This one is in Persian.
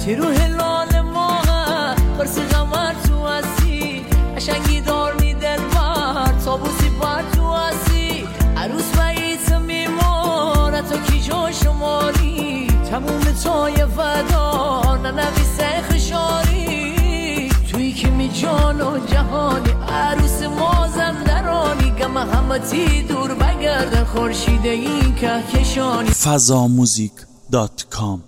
رو هلال ماه برس غمر تو هستی عشنگی دار میدن بر تابوسی بر تو هستی عروس باییت میمونه تو کی جا شماری تموم تای ودا ننویسه خشاری توی که می جان و جهانی عروس مازندرانی گم همتی دور بگردن خورشید این کهکشانی fazamuzik.com